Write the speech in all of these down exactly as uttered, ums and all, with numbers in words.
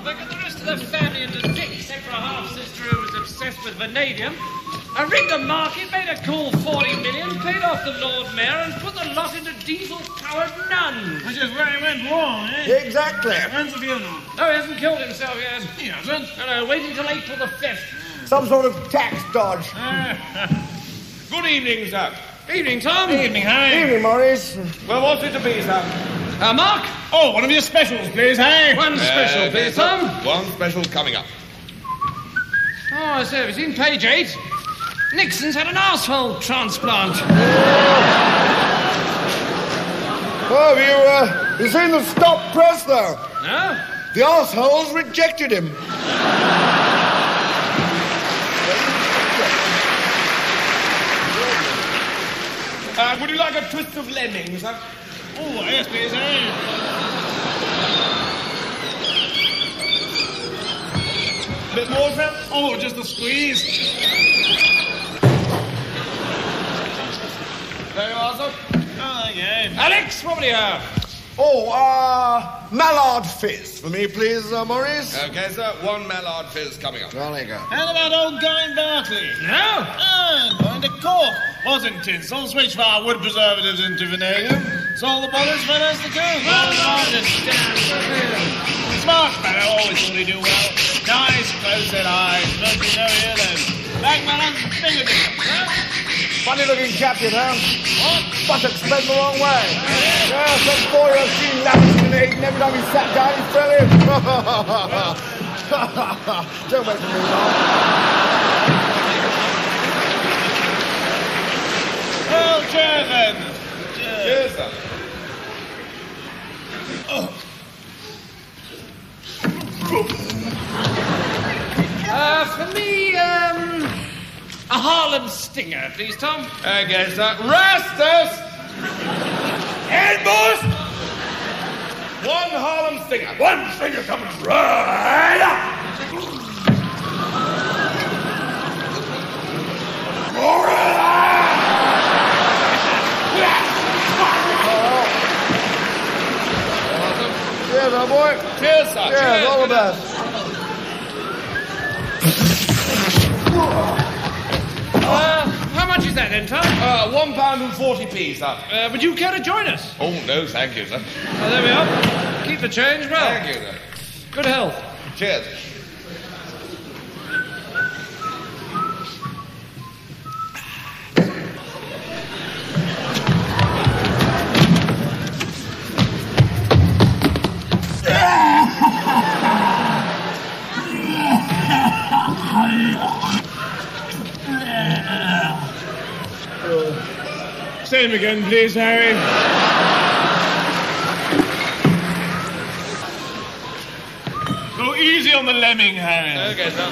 I got the rest of the family into stick, except for a half-sister who was obsessed with vanadium. I rigged the market, made a cool forty million, paid off the Lord Mayor, and put the lot into diesel-powered nuns. Which is where he went wrong, eh? Exactly. When's the funeral? No, he hasn't killed himself yet. He hasn't. No, no, wait until April the fifth. Some sort of tax dodge. Good evening, sir. Evening, Tom. Evening, Harry. Evening, Maurice. Well, what's it to be, sir? Uh, Mark? Oh, one of your specials, please, Harry. One special, Uh, please, sir. Tom. One special coming up. Oh, I say, have you seen page eight? Nixon's had an arsehole transplant. Oh, have you, uh, you seen the stop press, though? No? The arseholes rejected him. Uh, would you like a twist of lemon, sir? Oh, yes, please, Harry. Bit more, sir? Oh, just a squeeze. There you are, sir. Oh, yeah. Alex, what will you have? Oh, uh, Mallard Fizz for me, please, uh, Maurice. Okay, sir. One Mallard Fizz coming up. Well, there you go. How about old Guy Barkley? No? Ah, going to Cork. Wasn't tinsel, switched our wood preservatives into vanadium. Saw the bullets for us to go. Well, I understand. Smart fellow, always thought he'd do well. Nice, close-set eyes, virtually no earlobes. Like my husband's fingertips. Funny-looking chap, you know. What? Buttocks bent the wrong way. Yeah, some four-year-old seen lavishing and eating every time he sat down, he fell in. Don't make me laugh. Well, cheers then. Cheers. Cheers, sir. Uh, for me, um, a Harlem Stinger, please, Tom. Okay, sir. Rastus! And boss! One Harlem Stinger. One Stinger coming right up! Cheers, old boy. Cheers, sir. Cheers, Cheers. all the best. Uh, how much is that then, Tom? Uh, one pound and forty p, sir. Uh, would you care to join us? Oh, no, thank you, sir. Oh, there we are. Keep the change, well. Thank you, sir. Good health. Cheers. Same again, please, Harry. Go easy on the lemming, Harry. Okay, sir.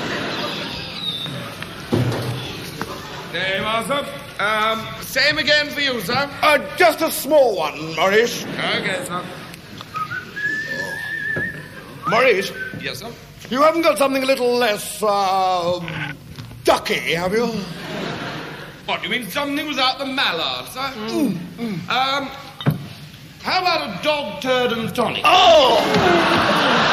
There you are, sir. Um, same again for you, sir. Uh, just a small one, Maurice. Okay, sir. Maurice, Yes, sir. you haven't got something a little less, uh, ducky, have you? What, you mean something without the mallard, sir? Mm. Um, how about a dog turd and tonic? Oh!